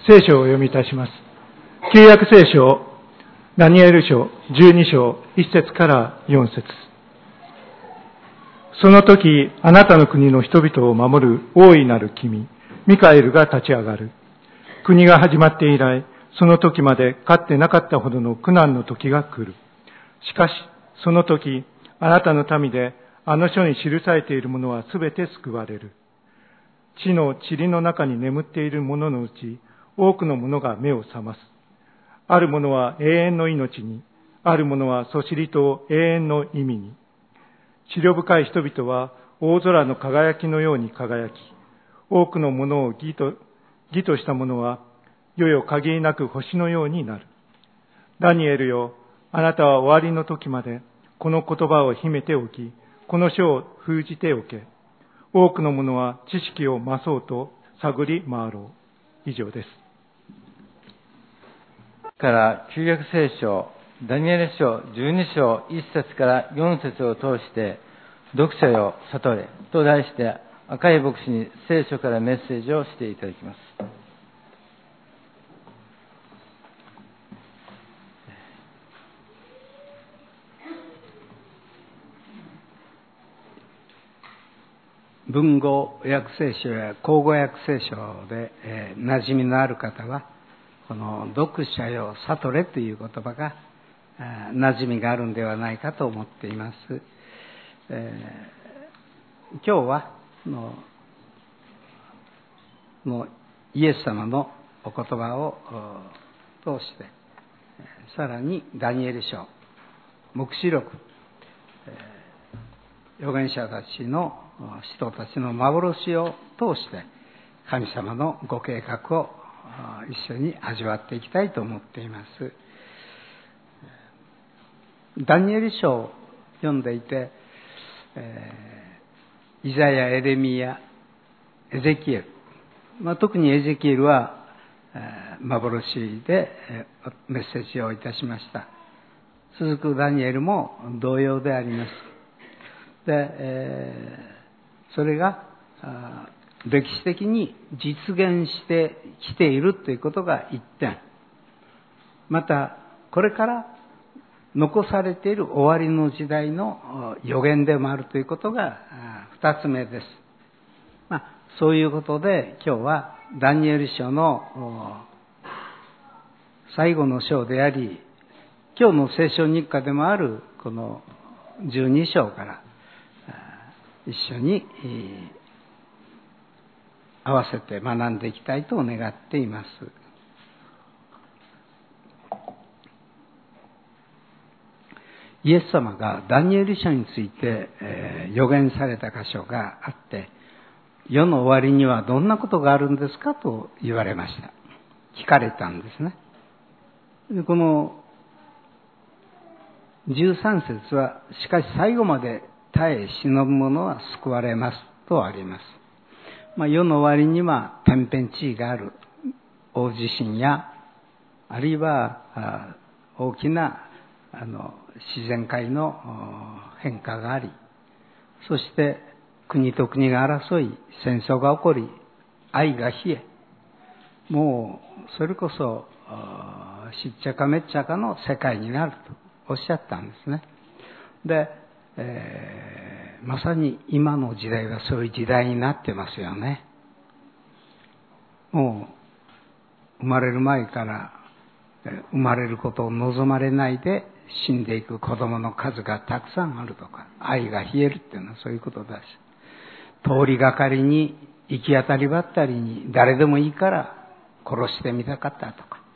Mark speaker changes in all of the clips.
Speaker 1: 聖書をお読みいたします。旧約聖書、ダニエル書12章1節から4節。その時、あなたの国の人々を守る大いなる君、ミカエルが立ち上がる。国が始まって以来、その時までかつてなかったほどの苦難の時が来る。しかし、その時、あなたの民であの書に記されているものはすべて救われる。地の塵の中に眠っている者のうち、多くの者が目を覚ます。ある者は永遠の命に、ある者はそしりと永遠の意味に。思慮深い人々は大空の輝きのように輝き、多くのものを義とした者は、世々限りなく星のようになる。ダニエルよ、あなたは終わりの時まで、この言葉を秘めておき、この書を封じておけ。多くの者は知識を増そうと探り回ろう。以上です。
Speaker 2: から旧約聖書ダニエル書12章1節から4節を通して読書よ悟れと題して赤い牧師に聖書からメッセージをしていただきます。
Speaker 3: 文語訳聖書や口語訳聖書で、馴染みのある方はこの読者よ悟れという言葉が馴染みがあるんではないかと思っています。今日はイエス様のお言葉を通してさらにダニエル書、黙示録、預言者たちの人たちの幻を通して神様のご計画を一緒に味わっていきたいと思っています。ダニエル書を読んでいて、イザヤ、エレミヤ、エゼキエル、特にエゼキエルは幻でメッセージをいたしました。続くダニエルも同様であります。で、それが歴史的に実現してきているということが一点、またこれから残されている終わりの時代の予言でもあるということが二つ目です。そういうことで今日はダニエル書の最後の章であり、今日の聖書日課でもあるこの12章から一緒に合わせて学んでいきたいと願っています。イエス様がダニエル書について予言された箇所があって、世の終わりにはどんなことがあるんですかと言われました。聞かれたんですね。この13節は、しかし最後まで耐え忍ぶ者は救われますとあります。世の終わりには天変地異がある。大地震や、あるいは大きな自然界の変化があり、そして国と国が争い、戦争が起こり、愛が冷え、もうそれこそしっちゃかめっちゃかの世界になるとおっしゃったんですね。で、まさに今の時代はそういう時代になってますよね。もう生まれる前から生まれることを望まれないで死んでいく子供の数がたくさんあるとか、愛が冷えるっていうのはそういうことだし、通りがかりに行き当たりばったりに誰でもいいから殺してみたかったとか、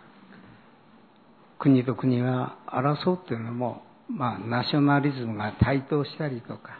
Speaker 3: 国と国が争うっていうのもナショナリズムが台頭したりとか、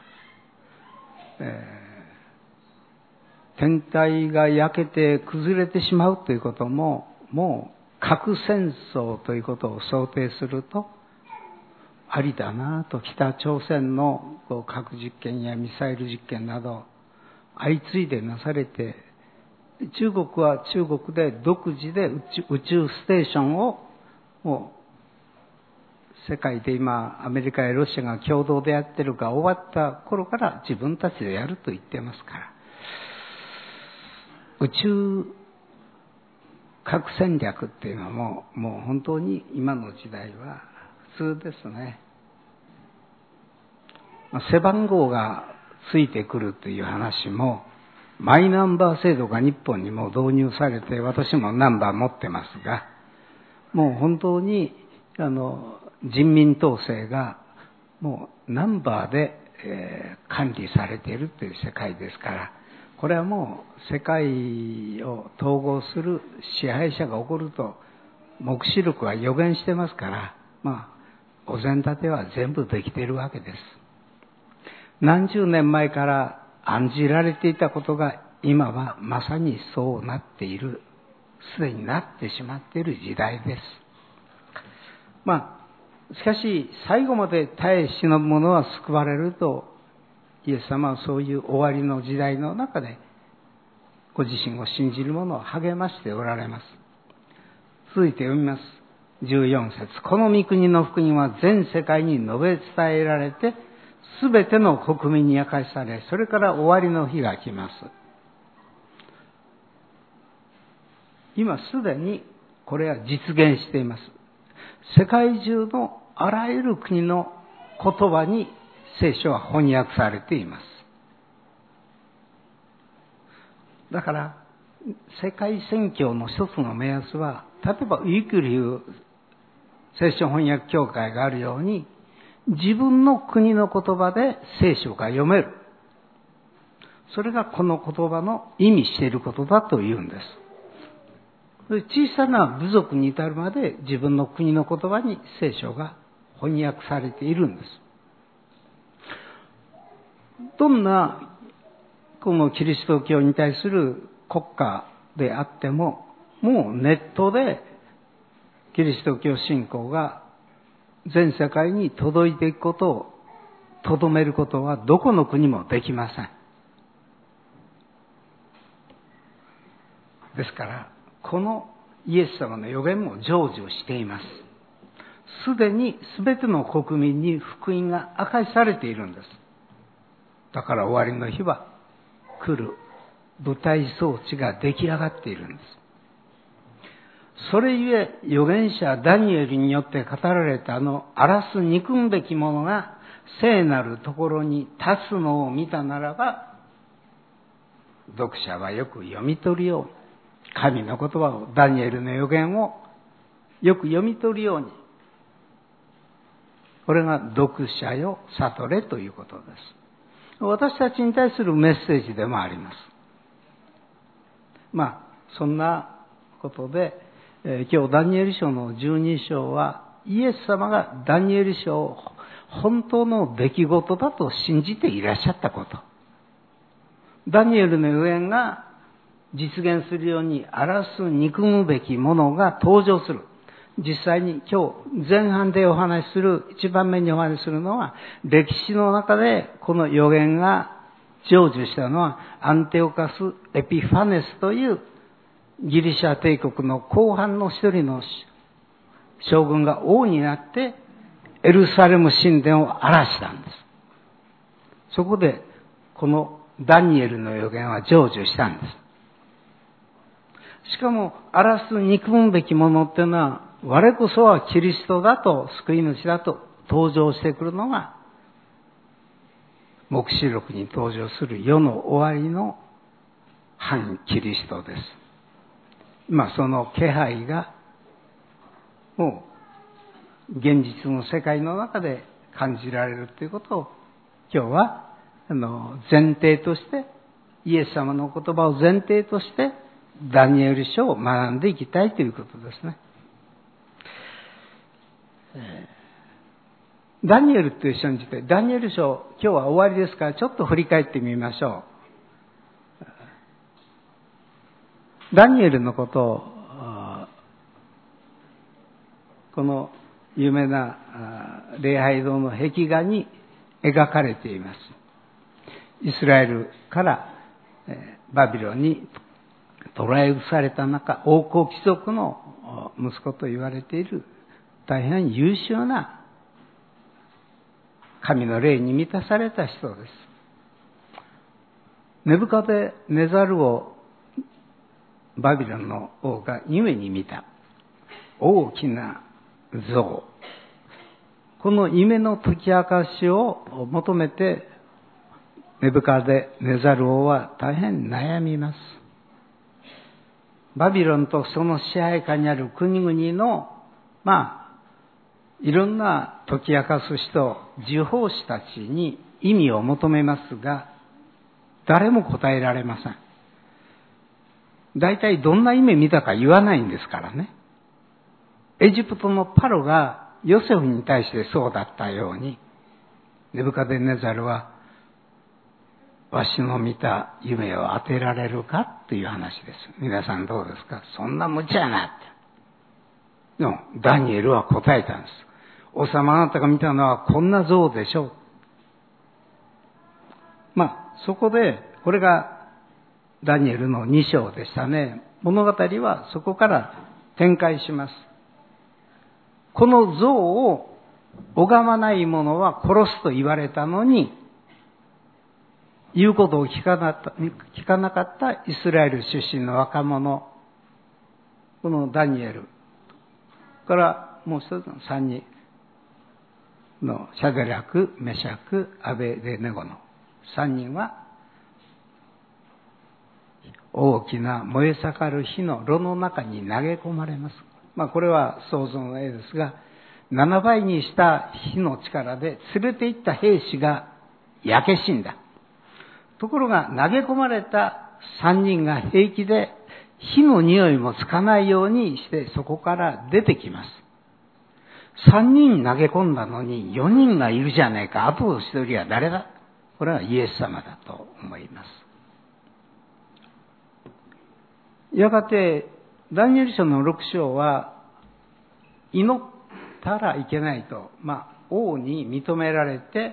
Speaker 3: 天体が焼けて崩れてしまうということも、もう核戦争ということを想定するとありだなと、北朝鮮の核実験やミサイル実験など相次いでなされて、中国は中国で独自で宇宙ステーションをもう世界で今アメリカやロシアが共同でやってるが終わった頃から自分たちでやると言ってますから、宇宙核戦略っていうのももう本当に今の時代は普通ですね。背番号がついてくるという話も、マイナンバー制度が日本にも導入されて、私もナンバー持ってますが、もう本当に人民統制がもうナンバーで、管理されているという世界ですから、これはもう世界を統合する支配者が起こると黙示録は予言してますから、お膳立ては全部できているわけです。何十年前から案じられていたことが今はまさにそうなっている、すでになってしまっている時代です。しかし最後まで耐え忍ぶ者は救われると、イエス様はそういう終わりの時代の中でご自身を信じる者を励ましておられます。続いて読みます。14節。この御国の福音は全世界に述べ伝えられて、すべての国民に明かしされ、それから終わりの日が来ます。今すでにこれは実現しています。世界中のあらゆる国の言葉に聖書は翻訳されています。だから世界宣教の一つの目安は、例えばウィークリー聖書翻訳協会があるように、自分の国の言葉で聖書が読める。それがこの言葉の意味していることだというんです。小さな部族に至るまで自分の国の言葉に聖書が翻訳されているんです。どんなこのキリスト教に対する国家であっても、もうネットでキリスト教信仰が全世界に届いていくことをとどめることはどこの国もできません。ですからこのイエス様の予言も成就しています。すでに全ての国民に福音が明かしされているんです。だから終わりの日は来る舞台装置が出来上がっているんです。それゆえ預言者ダニエルによって語られた荒らす憎むべき者が聖なるところに立つのを見たならば、読者はよく読み取るように、神の言葉を、ダニエルの預言をよく読み取るように、これが読者よ悟れということです。私たちに対するメッセージでもあります。そんなことで、今日ダニエル書の12章はイエス様がダニエル書を本当の出来事だと信じていらっしゃったこと、ダニエルの預言が実現するように荒らす憎むべきものが登場する。実際に今日前半でお話しする、一番目にお話しするのは、歴史の中でこの預言が成就したのはアンテオカス・エピファネスというギリシャ帝国の後半の一人の将軍が王になってエルサレム神殿を荒らしたんです。そこでこのダニエルの預言は成就したんです。しかも荒らす憎むべきものっていうのは、我こそはキリストだと、救い主だと登場してくるのが、黙示録に登場する世の終わりの反キリストです。その気配がもう現実の世界の中で感じられるということを、今日は前提として、イエス様の言葉を前提としてダニエル書を学んでいきたいということですね。ダニエルと一緒にして、ダニエル書今日は終わりですから、ちょっと振り返ってみましょう。ダニエルのことをこの有名な礼拝堂の壁画に描かれています。イスラエルからバビロンに捕らえ移された中、王侯貴族の息子と言われている大変優秀な神の霊に満たされた人です。ネブカデネザル王バビロンの王が夢に見た大きな像。この夢の解き明かしを求めて、ネブカデネザル王は大変悩みます。バビロンとその支配下にある国々の、いろんな解き明かす人、呪法師たちに意味を求めますが、誰も答えられません。大体どんな夢見たか言わないんですからね。エジプトのパロがヨセフに対してそうだったように、ネブカデネザルは、わしの見た夢を当てられるかという話です。皆さんどうですか？そんな無茶やなって。でも、ダニエルは答えたんです。王様、あなたが見たのはこんな像でしょう。そこで、これがダニエルの2章でしたね。物語はそこから展開します。この像を拝まない者は殺すと言われたのに、言うことを聞かなかったイスラエル出身の若者、このダニエルからもう一つの3人のシャデラク、メシャク、アベデネゴの3人は大きな燃え盛る火の炉の中に投げ込まれます。これは想像の絵ですが、7倍にした火の力で連れて行った兵士が焼け死んだ。ところが投げ込まれた3人が平気で火の匂いもつかないようにしてそこから出てきます。3人投げ込んだのに4人がいるじゃないか。あと1人は誰だ？これはイエス様だと思います。やがてダニエル書の6章は祈ったらいけないと、王に認められて、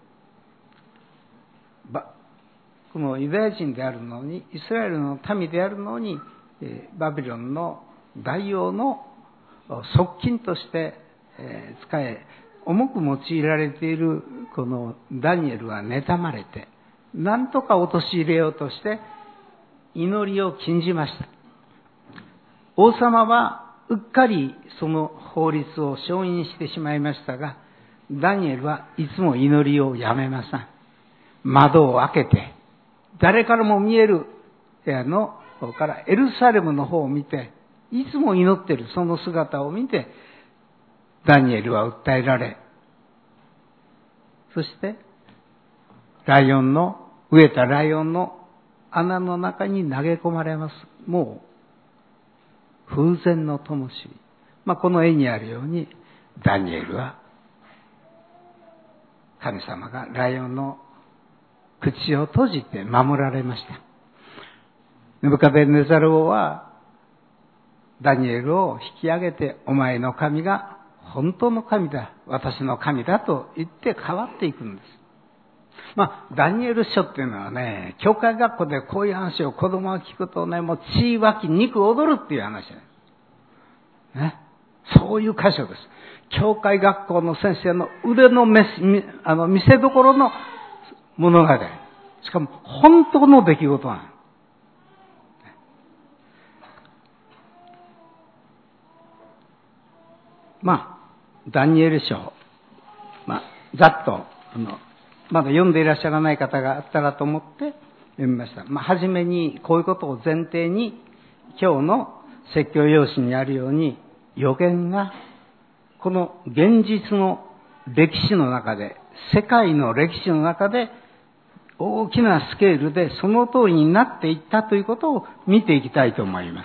Speaker 3: このユダヤ人であるのに、イスラエルの民であるのに、バビロンの大王の側近として使え、重く用いられているこのダニエルは妬まれて、なんとか陥れようとして祈りを禁じました。王様はうっかりその法律を承認してしまいましたが、ダニエルはいつも祈りをやめません。窓を開けて、誰からも見える部屋の方からエルサレムの方を見て、いつも祈っているその姿を見て、ダニエルは訴えられ、そして飢えたライオンの穴の中に投げ込まれます。もう風前の灯火。この絵にあるように、ダニエルは神様がライオンの口を閉じて守られました。ネブカデネザル王はダニエルを引き上げて、お前の神が本当の神だ、私の神だと言って変わっていくんです。ダニエル書っていうのはね、教会学校でこういう話を子供が聞くとね、もう血湧き肉踊るっていう話ね。そういう箇所です。教会学校の先生の腕の見せ所の物語。しかも本当の出来事なの。ダニエル書、ざっとまだ読んでいらっしゃらない方があったらと思って読みました。はじめにこういうことを前提に、今日の説教用紙にあるように、預言がこの現実の歴史の中で、世界の歴史の中で大きなスケールでその通りになっていったということを見ていきたいと思います。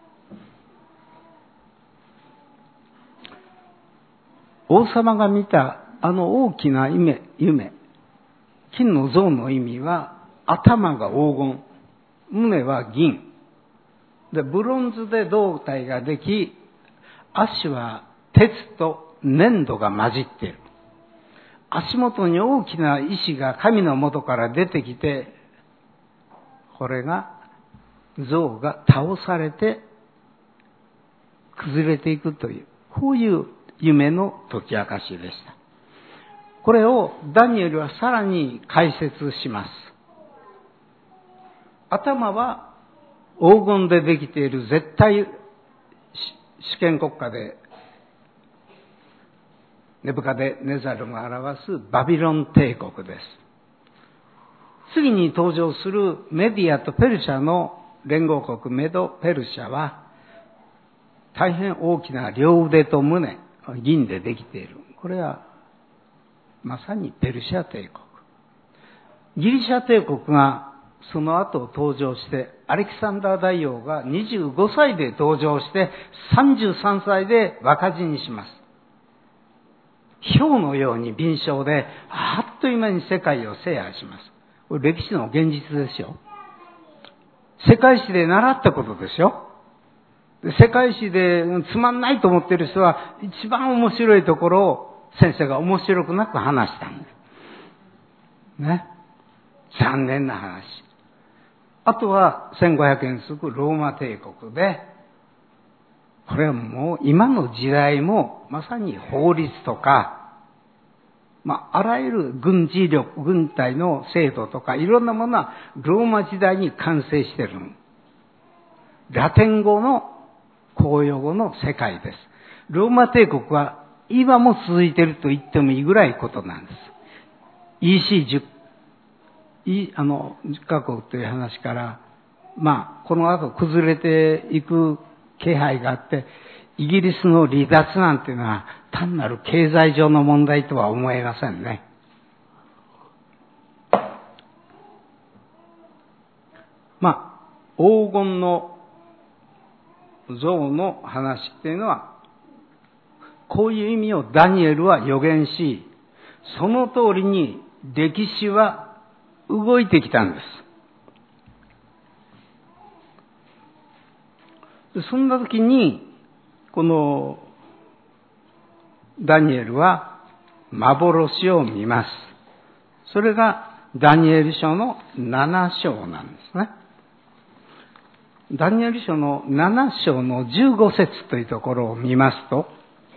Speaker 3: 王様が見た大きな夢、金の像の意味は、頭が黄金、胸は銀で、ブロンズで胴体ができ、足は鉄と粘土が混じっている。足元に大きな石が神の元から出てきて、これが像が倒されて崩れていくという、こういう夢の解き明かしでした。これをダニエルはさらに解説します。頭は黄金でできている絶対主権国家で、ネブカデネザルが表すバビロン帝国です。次に登場するメディアとペルシャの連合国メド・ペルシャは、大変大きな両腕と胸、銀でできている。これはまさにペルシャ帝国。ギリシャ帝国がその後登場して、アレキサンダー大王が25歳で登場して、33歳で若死にします。氷のように敏捷で、あっという間に世界を制覇します。これ歴史の現実ですよ。世界史で習ったことですよ。世界史でつまんないと思っている人は、一番面白いところを先生が面白くなく話したんです。ね。残念な話。あとは1500年続くローマ帝国で、これはもう今の時代もまさに法律とか、あらゆる軍事力、軍隊の制度とかいろんなものはローマ時代に完成している。ラテン語の公用語の世界です。ローマ帝国は今も続いていると言ってもいいぐらいことなんです。EC10 カ国という話から、この後崩れていく気配があって、イギリスの離脱なんていうのは単なる経済上の問題とは思えませんね。黄金の像の話っていうのは、こういう意味をダニエルは予言し、その通りに歴史は動いてきたんです。そんな時に、このダニエルは幻を見ます。それがダニエル書の7章なんですね。ダニエル書の7章の15節というところを見ますと、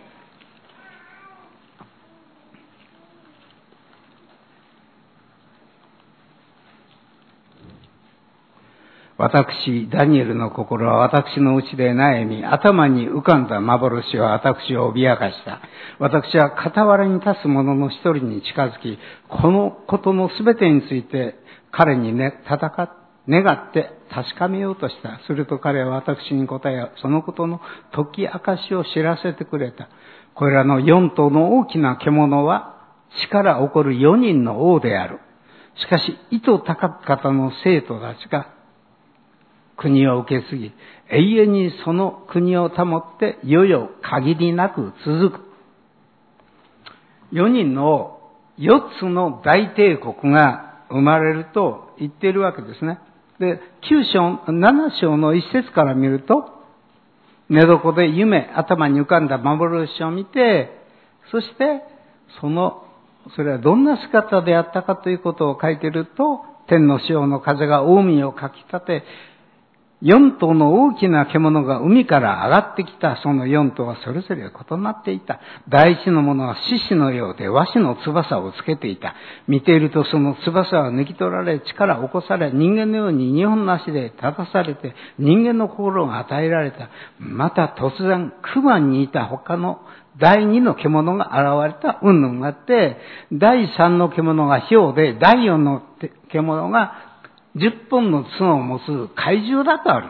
Speaker 3: 私、ダニエルの心は私の内で悩み、頭に浮かんだ幻は私を脅かした。私は傍らに立つ者の一人に近づき、このことのすべてについて彼に願って確かめようとした。すると彼は私に答え、そのことの解き明かしを知らせてくれた。これらの4頭の大きな獣は死から起こる4人の王である。しかし、意図高き方の生徒たちが国を受け継ぎ、永遠にその国を保って世々限りなく続く。4人の4つの大帝国が生まれると言っているわけですね。で、7章の一節から見ると、寝床で頭に浮かんだ幻を見て、そして、それはどんな姿であったかということを書いていると、天の潮の風が海をかき立て、4頭の大きな獣が海から上がってきた。その4頭はそれぞれ異なっていた。第一のものは獅子のようで和紙の翼をつけていた。見ているとその翼は抜き取られ、力起こされ、人間のように2本の足で立たされて、人間の心が与えられた。また突然、熊にいた他の第2の獣が現れた。云々があって、第3の獣が豹で、第4の獣が10本の角を持つ怪獣だとある。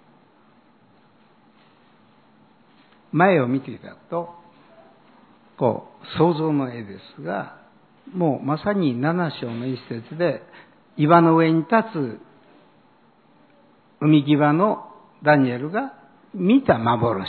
Speaker 3: 前を見ていただくと、想像の絵ですが、もうまさに7章の一節で、岩の上に立つ海際のダニエルが見た幻。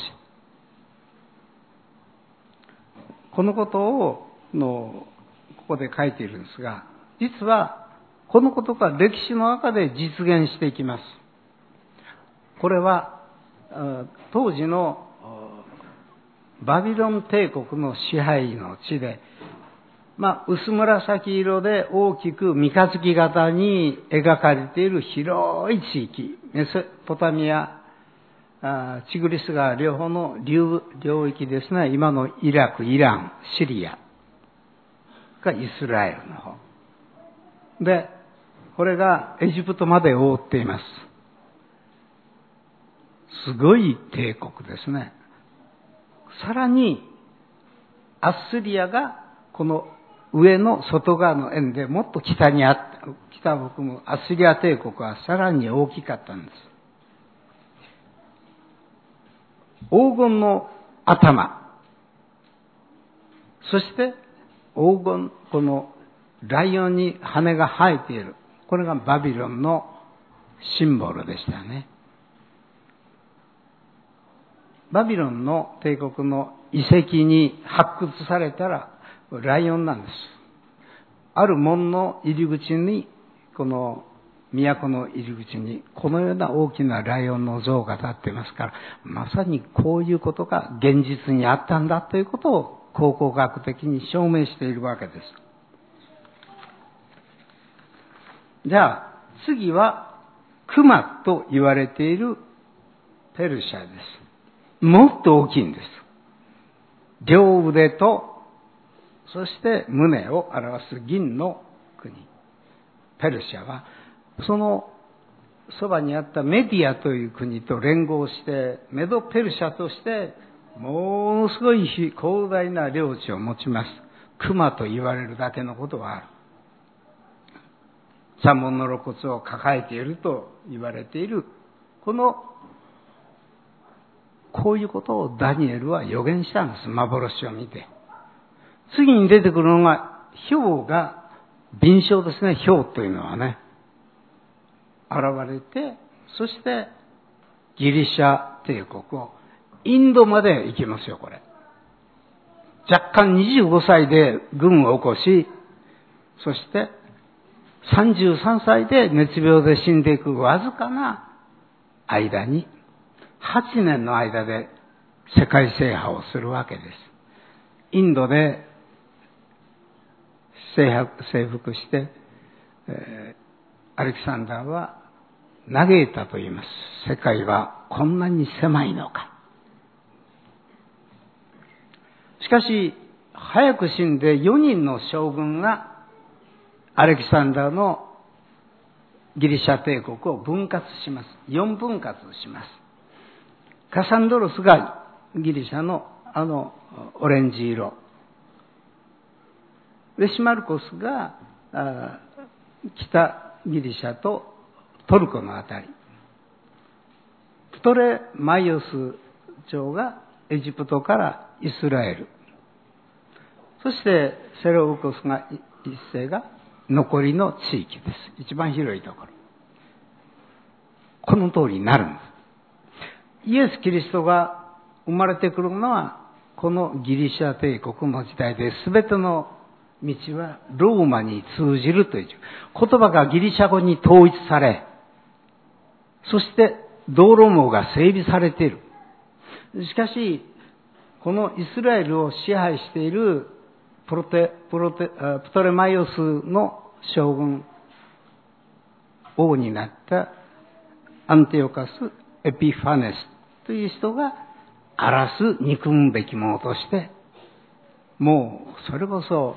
Speaker 3: このことをここで書いているんですが、実はこのことが歴史の中で実現していきます。これは当時のバビロン帝国の支配の地で、薄紫色で大きく三日月型に描かれている広い地域、メソポタミア、チグリス川両方の領域ですね。今のイラク、イラン、シリアがイスラエルの方で、これがエジプトまで覆っています。 すごい帝国ですね。さらに、アッスリアがこの上の外側の円でもっと北にあった、北を含むアッスリア帝国はさらに大きかったんです。黄金の頭、そして黄金、このライオンに羽が生えている。これがバビロンのシンボルでしたね。バビロンの帝国の遺跡に発掘されたらライオンなんです。ある門の入り口に、この都の入り口にこのような大きなライオンの像が立っていますから、まさにこういうことが現実にあったんだということを考古学的に証明しているわけです。じゃあ次はクマと言われているペルシャです。もっと大きいんです。両腕とそして胸を表す銀の国。ペルシャはそのそばにあったメディアという国と連合してメドペルシャとしてものすごい広大な領地を持ちます。クマと言われるだけのことはある。三門の肋骨を抱えていると言われているこういうことをダニエルは予言したんです。幻を見て。次に出てくるのが雹が敏捷ですね。雹というのはね現れて、そしてギリシャ帝国をインドまで行きますよ。これ若干25歳で軍を起こし、そして33歳で熱病で死んでいくわずかな間に8年の間で世界制覇をするわけです。インドで征服して、アレキサンダーは嘆いたと言います。世界はこんなに狭いのか。しかし早く死んで4人の将軍がアレキサンダーのギリシャ帝国を分割します。4分割します。カサンドロスがギリシャのオレンジ色。レシマルコスが北ギリシャとトルコのあたり。プトレマイオス朝がエジプトからイスラエル。そしてセレオコスが一世が残りの地域です。一番広いところ。この通りになるんです。イエス・キリストが生まれてくるのはこのギリシャ帝国の時代で、全ての道はローマに通じるという言葉がギリシャ語に統一され、そして道路網が整備されている。しかしこのイスラエルを支配しているプトレマイオスの将軍、王になったアンティオカス・エピファネスという人が荒らす憎むべきものとして、もうそれこそ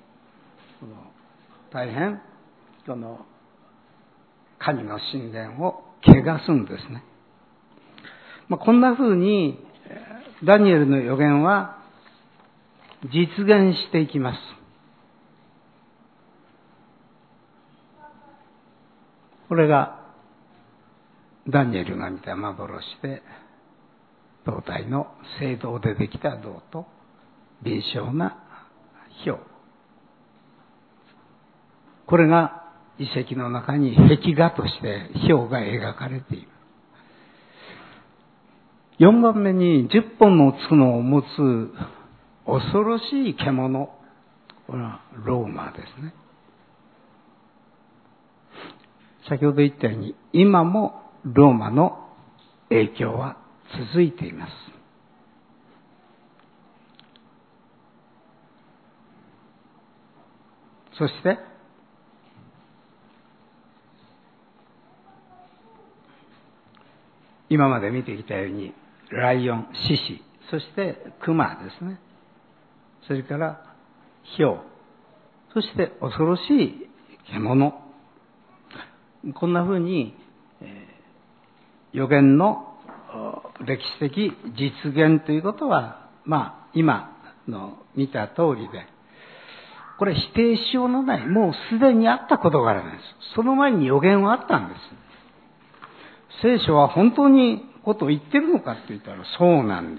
Speaker 3: 大変この神の神殿を汚すんですね。こんな風にダニエルの予言は実現していきます。これがダニエルが見た幻で、胴体の青銅でできた銅と敏捷な雹。これが遺跡の中に壁画として雹が描かれている。4番目に10本の角を持つ恐ろしい獣。これはローマですね。先ほど言ったように今もローマの影響は続いています。そして今まで見てきたようにライオン、獅子、そしてクマですね。それから雹、そして恐ろしい獣。こんな風に予言の歴史的実現ということは、今の見た通りで、これ否定しようのない、もうすでにあったことがあるんです。その前に予言はあったんです。聖書は本当にことを言ってるのかって言ったらそうなんです。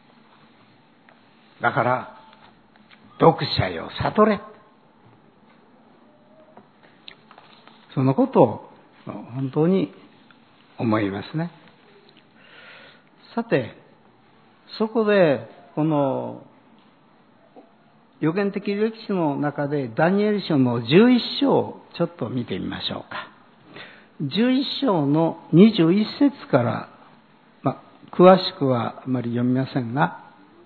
Speaker 3: だから、読者よ悟れ。そのことを本当に思いますね。さて、そこでこの予言的歴史の中でダニエル書の11章をちょっと見てみましょうか。11章の21節から、詳しくはあまり読みませんが、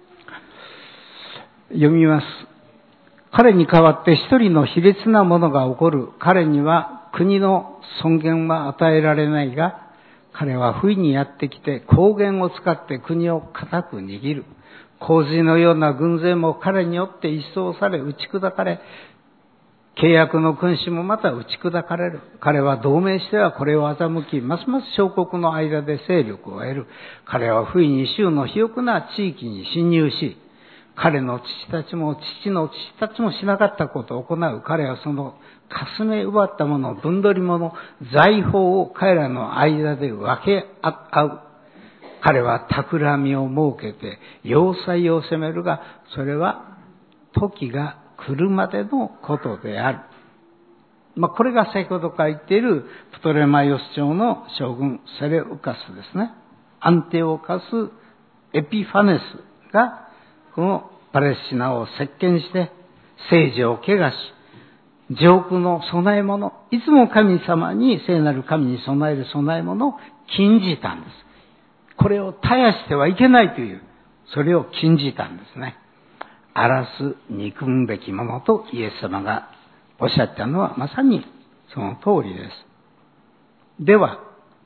Speaker 3: 読みます。彼に代わって一人の卑劣なものが起こる。彼には国の尊厳は与えられないが、彼は不意にやってきて公言を使って国を固く握る。洪水のような軍勢も彼によって一掃され打ち砕かれ、契約の君主もまた打ち砕かれる。彼は同盟してはこれを欺き、ますます小国の間で勢力を得る。彼は不意に州の肥沃な地域に侵入し、彼の父たちも父の父たちもしなかったことを行う。彼はそのかすめ奪ったもの、分取り物、財宝を彼らの間で分け合う。彼は企みを設けて要塞を攻めるが、それは時が来るまでのことである。これが先ほど書いているプトレマイオス朝の将軍セレウカスですね。アンテオカス・エピファネスがこのパレスチナを席巻して政治を汚し、上空の供え物、いつも神様に、聖なる神に備える供え物を禁じたんです。これを絶やしてはいけないという、それを禁じたんですね。荒らす憎むべきものとイエス様がおっしゃったのはまさにその通りです。では、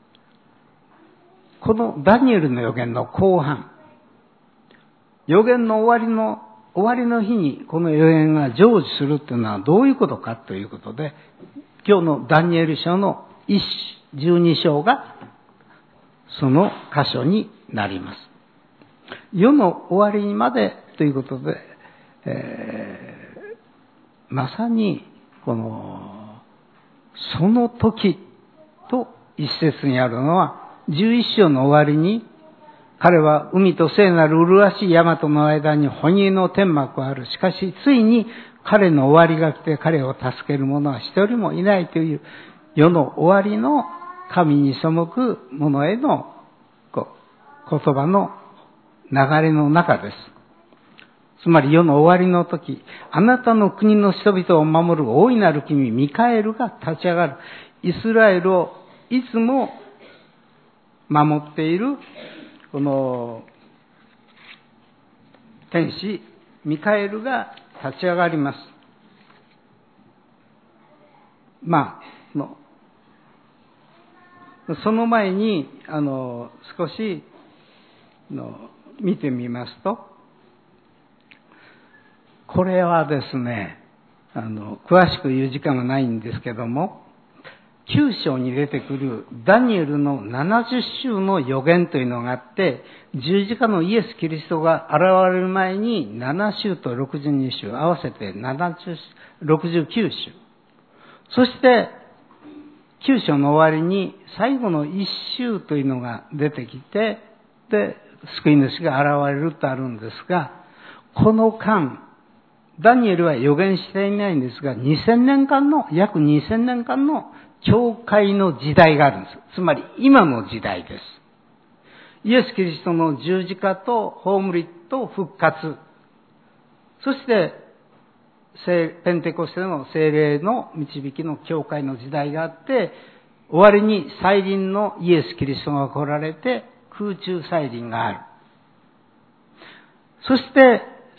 Speaker 3: このダニエルの預言の後半、預言の終わりの日にこの預言が成就するというのはどういうことかということで、今日のダニエル書の12章がその箇所になります。世の終わりにまでということで、まさにその時と一節にあるのは、11章の終わりに、彼は海と聖なる麗しい山との間に哺乳の天幕がある。しかしついに彼の終わりが来て彼を助ける者は一人もいないという世の終わりの神に背く者への言葉の流れの中です。つまり世の終わりの時、あなたの国の人々を守る大いなる君ミカエルが立ち上がる。イスラエルをいつも守っているこの天使ミカエルが立ち上がります。その前に少し見てみますと、これはですね、詳しく言う時間はないんですけども、9章に出てくるダニエルの70週の予言というのがあって、十字架のイエス・キリストが現れる前に7週と62週合わせて69週。そして9章の終わりに最後の1週というのが出てきて、で、救い主が現れるとあるんですが、この間、ダニエルは予言していないんですが、約2000年間の教会の時代があるんです。つまり今の時代です。イエス・キリストの十字架と葬りと復活、そしてペンテコステの聖霊の導きの教会の時代があって、終わりに再臨のイエス・キリストが来られて空中再臨がある。そして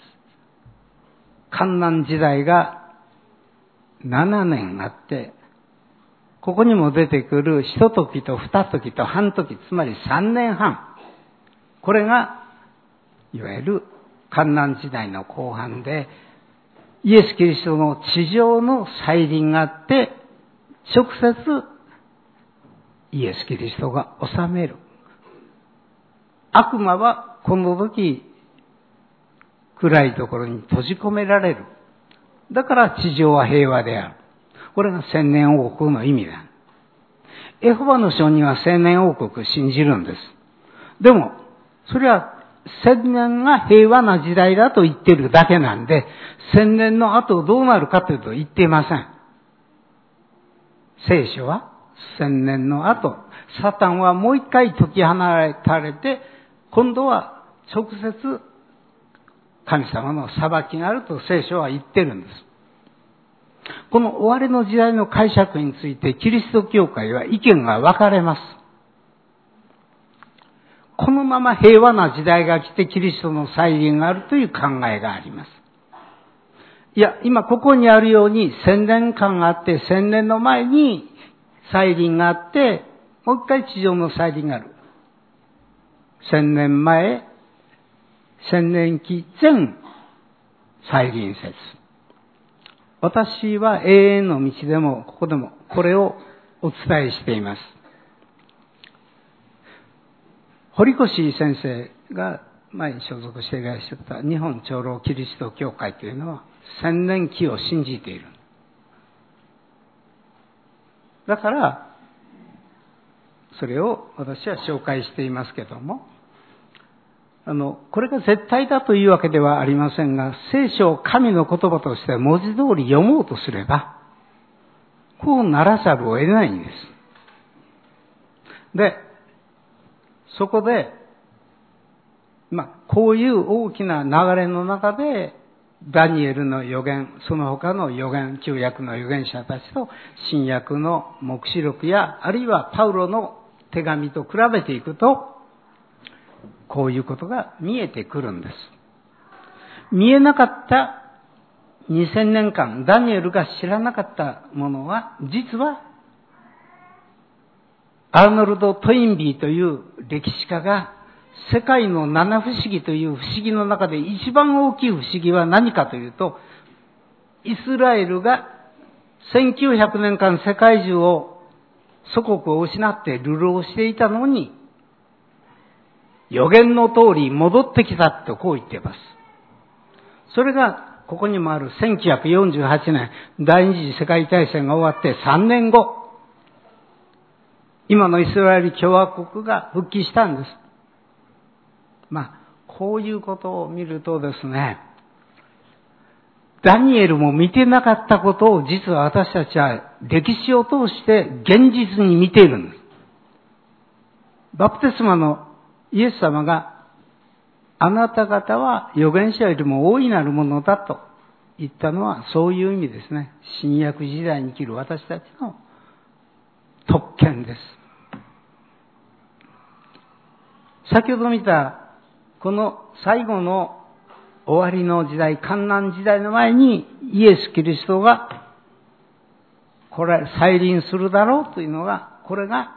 Speaker 3: 患難時代が7年あって、ここにも出てくる一時と二時と半時、つまり3年半。これがいわゆる患難時代の後半で、イエス・キリストの地上の再臨があって、直接イエス・キリストが治める。 悪魔はこの時、暗いところに閉じ込められる。だから地上は平和である。これが千年王国の意味だ。エホバの証人は千年王国を信じるんです。でも、それは千年が平和な時代だと言っているだけなんで、千年の後どうなるかというと言っていません。聖書は千年の後、サタンはもう一回解き放たれて、今度は直接神様の裁きがあると聖書は言ってるんです。この終わりの時代の解釈についてキリスト教会は意見が分かれます。このまま平和な時代が来てキリストの再臨があるという考えがあります。いや、今ここにあるように千年間があって、千年の前に再臨があって、もう一回地上の再臨がある。千年前、千年期前、再臨説。私は永遠の道でも、ここでも、これをお伝えしています。堀越先生が前に所属していらっしゃった日本長老キリスト教会というのは、千年期を信じている。だから、それを私は紹介していますけども、これが絶対だというわけではありませんが、聖書を神の言葉として文字通り読もうとすれば、こうならざるを得ないんです。で、そこで、こういう大きな流れの中で、ダニエルの預言、その他の預言、旧約の預言者たちと新約の黙示録や、あるいはパウロの手紙と比べていくと、こういうことが見えてくるんです。見えなかった2000年間、ダニエルが知らなかったものは、実は、アーノルド・トインビーという歴史家が、世界の七不思議という不思議の中で一番大きい不思議は何かというと、イスラエルが1900年間世界中を、祖国を失って流浪していたのに、予言の通り戻ってきたとこう言っています。それがここにもある1948年第二次世界大戦が終わって3年後、今のイスラエル共和国が復帰したんです。こういうことを見るとですね、ダニエルも見てなかったことを実は私たちは歴史を通して現実に見ているんです。バプテスマのイエス様が、あなた方は預言者よりも大いなるものだと言ったのはそういう意味ですね。新約時代に生きる私たちの特権です。先ほど見たこの最後の終わりの時代、患難時代の前にイエス・キリストがこれ再臨するだろうというのが、これが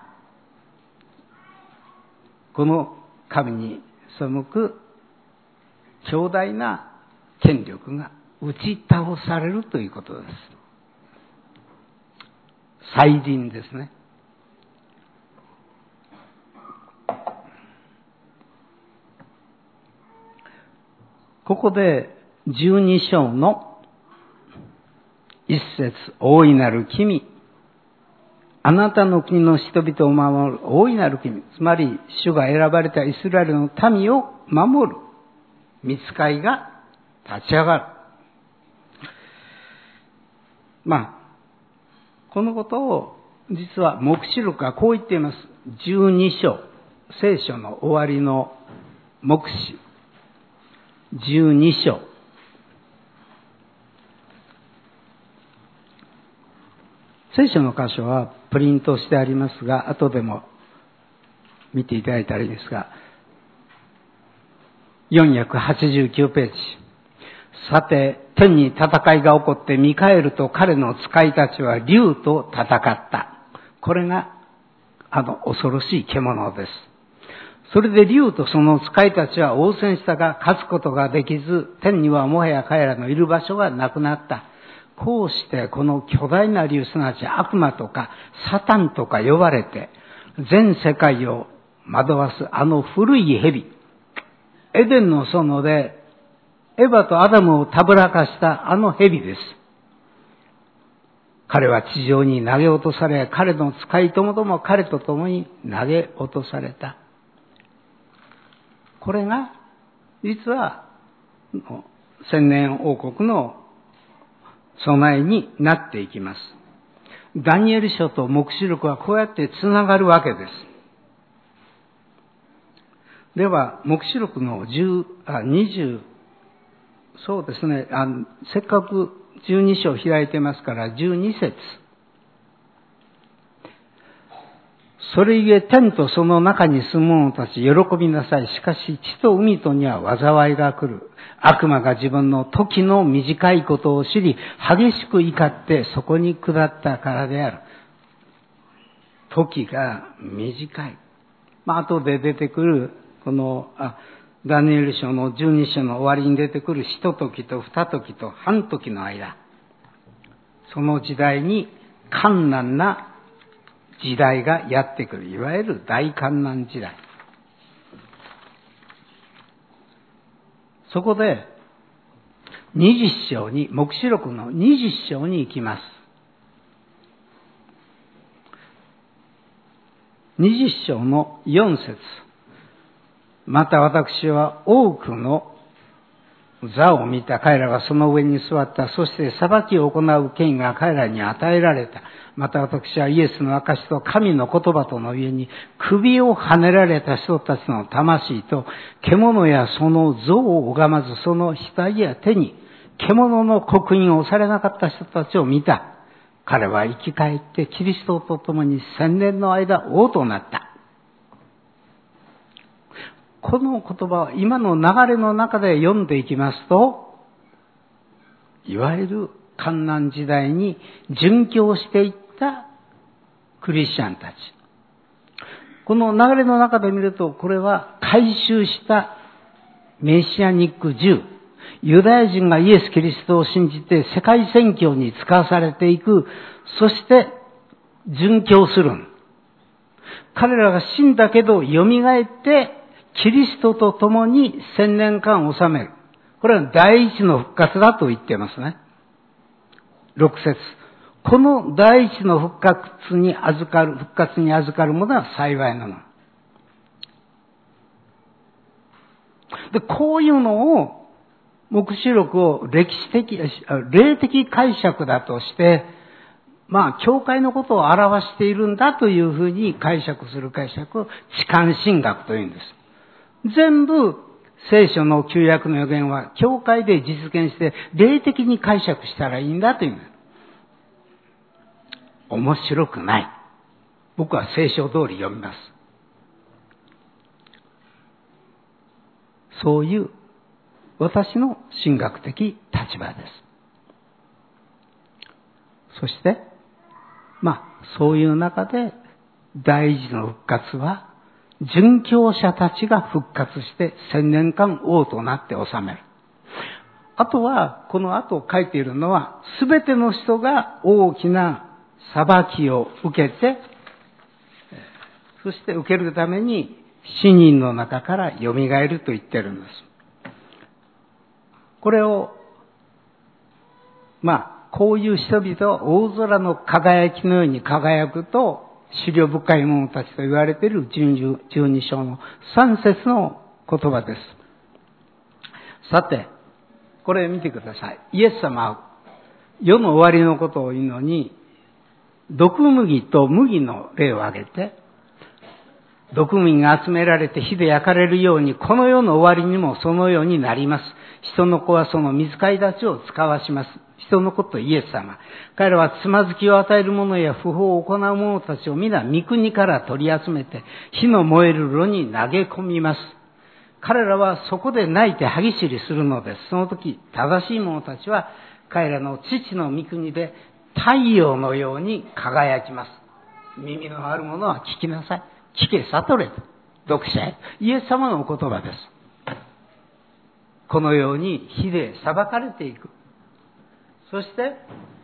Speaker 3: この神に背く強大な権力が打ち倒されるということです。再臨ですね。ここで12章の一節、大いなる君、あなたの国の人々を守る大いなる君、つまり主が選ばれたイスラエルの民を守る御使いが立ち上がる。このことを実は黙示録はこう言っています。12章、聖書の終わりの黙示12章。聖書の箇所はプリントしてありますが、後でも見ていただいたらいいですが、489ページ。さて、天に戦いが起こってミカエルと彼の使いたちは竜と戦った。これが恐ろしい獣です。それで竜とその使いたちは応戦したが勝つことができず、天にはもはや彼らのいる場所がなくなった。こうしてこの巨大な竜、すなわち悪魔とかサタンとか呼ばれて、全世界を惑わすあの古い蛇、エデンの園でエヴァとアダムをたぶらかしたあの蛇です。彼は地上に投げ落とされ、彼の使いともども彼と共に投げ落とされた。これが実は千年王国の備えになっていきます。ダニエル書と黙示録はこうやってつながるわけです。では黙示録の20、そうですね、せっかく12章開いてますから12節。それゆえ天とその中に住む者たち喜びなさい。しかし地と海とには災いが来る。悪魔が自分の時の短いことを知り、激しく怒ってそこに下ったからである。時が短い。後で出てくるこのダニエル書の12章の終わりに出てくる一時と二時と半時の間、その時代に艱難な時代がやってくる。いわゆる大艱難時代。そこで20章に、黙示録の20章に行きます。20章の4節。また私は多くの座を見た。彼らがその上に座った。そして裁きを行う権威が彼らに与えられた。また私はイエスの証と神の言葉との上に首をはねられた人たちの魂と獣やその像を拝まずその額や手に獣の刻印をされなかった人たちを見た。彼は生き返ってキリストと共に1000年の間王となった。この言葉は今の流れの中で読んでいきますと、いわゆる艱難時代に殉教していったクリスチャンたち。この流れの中で見ると、これは改宗したメシアニックJew、ユダヤ人がイエス・キリストを信じて世界宣教に使わされていく。そして殉教する。彼らが死んだけど蘇ってキリストと共に1000年間治める。これは第一の復活だと言ってますね。6節。この第一の復活に預かるものは幸いなの。で、こういうのを、黙示録を霊的解釈だとして、教会のことを表しているんだというふうに解釈する解釈を置換神学というんです。全部聖書の旧約の予言は教会で実現して霊的に解釈したらいいんだという。面白くない。僕は聖書通り読みます。そういう私の神学的立場です。そして、そういう中で第一の復活は殉教者たちが復活して1000年間王となって治める。あとは、この後書いているのは、すべての人が大きな裁きを受けて、そして受けるために死人の中から蘇ると言ってるんです。これを、こういう人々は大空の輝きのように輝くと、思慮深い者たちと言われている12章の3節の言葉です。さて、これ見てください。イエス様は世の終わりのことを言うのに、毒麦と麦の例を挙げて、毒麦が集められて火で焼かれるように、この世の終わりにもそのようになります。人の子はその御使いたちを使わします。人の子とイエス様。彼らはつまずきを与える者や不法を行う者たちを皆御国から取り集めて、火の燃える炉に投げ込みます。彼らはそこで泣いて歯ぎしりするのです。その時、正しい者たちは彼らの父の御国で太陽のように輝きます。耳のある者は聞きなさい。聞け悟れと。読者へ。イエス様のお言葉です。このように火で裁かれていく。そして、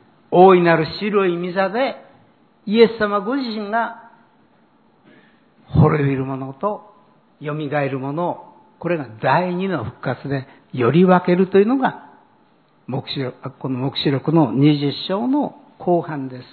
Speaker 3: 大いなる白い御座で、イエス様ご自身が滅びるものと蘇るものを、これが第二の復活でより分けるというのが、この黙示録の20章の後半です。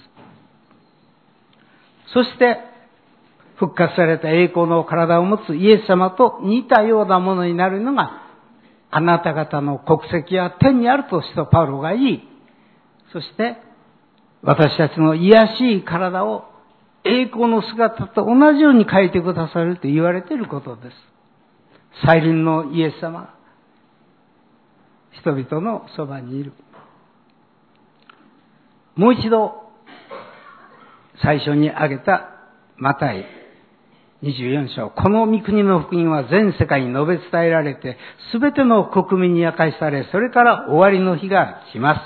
Speaker 3: そして、復活された栄光の体を持つイエス様と似たようなものになるのが、あなた方の国籍は天にあると使徒パウロが言い、そして私たちの卑しい体を栄光の姿と同じように変えてくださると言われていることです。再臨のイエス様、人々のそばにいる。もう一度、最初に挙げたマタイ24章。この御国の福音は全世界に述べ伝えられて、すべての国民に明かしされ、それから終わりの日が来ます。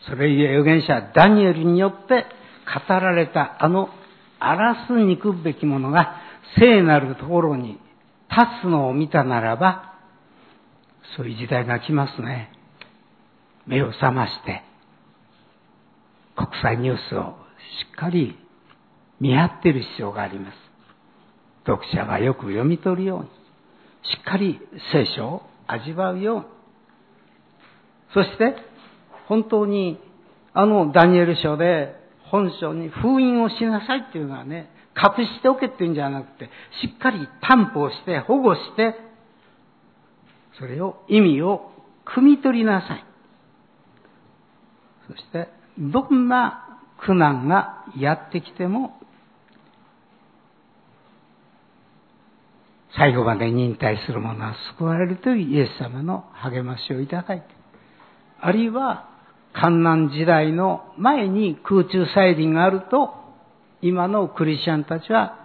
Speaker 3: それゆえ預言者ダニエルによって語られた荒らす憎べき者が聖なるところに立つのを見たならば、そういう時代が来ますね。目を覚まして、国際ニュースをしっかり見張っている必要があります。読者がよく読み取るように、しっかり聖書を味わうように。そして、本当にダニエル書で本書に封印をしなさいっていうのはね、隠しておけっていうんじゃなくて、しっかり担保して、保護して、それを、意味を汲み取りなさい。そして、どんな苦難がやってきても、最後まで忍耐する者は救われるというイエス様の励ましをいただいて、あるいは、患難時代の前に空中再臨があると、今のクリスチャンたちは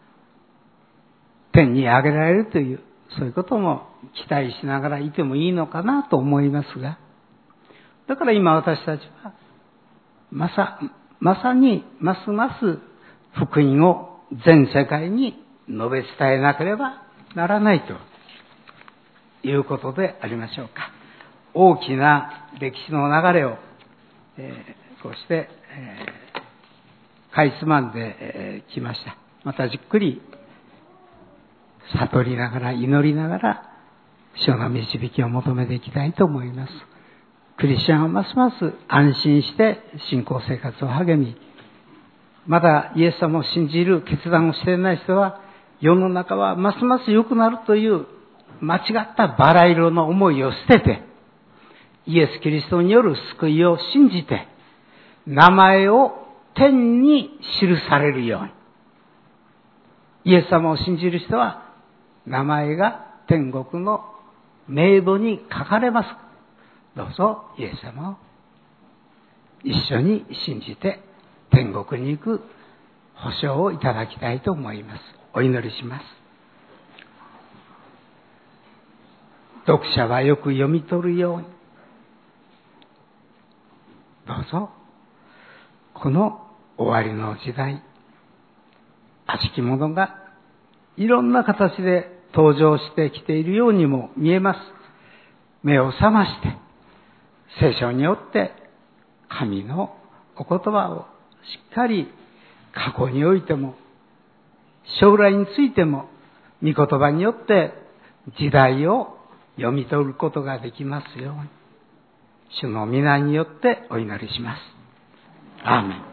Speaker 3: 天に上げられるという、そういうことも期待しながらいてもいいのかなと思いますが、だから今私たちは、まさにますます福音を全世界に述べ伝えなければならないということでありましょうか。大きな歴史の流れを、こうして、かいつまんできました。またじっくり悟りながら、祈りながら、主の導きを求めていきたいと思います。クリスチャンはますます安心して信仰生活を励み、まだイエス様を信じる決断をしていない人は、世の中はますます良くなるという間違ったバラ色の思いを捨てて、イエス・キリストによる救いを信じて、名前を天に記されるように。イエス様を信じる人は、名前が天国の名簿に書かれます。どうぞイエス様を一緒に信じて天国に行く保証をいただきたいと思います。お祈りします。読者はよく読み取るように、どうぞこの終わりの時代、悪しき者がいろんな形で登場してきているようにも見えます。目を覚まして聖書によって神のお言葉をしっかり過去においても将来についても御言葉によって時代を読み取ることができますように、主の皆によってお祈りします。アーメン。